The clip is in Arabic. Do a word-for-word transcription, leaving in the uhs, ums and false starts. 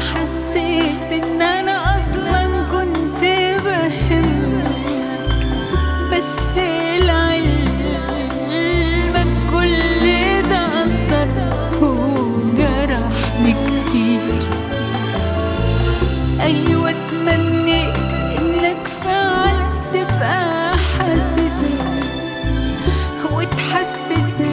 حسيت ان انا اصلا كنت بحبك، بس لعلمك كل ده اثر وجرحني كتير. ايوه اتمنيت انك فعلا تبقى حاسسني وتحسسني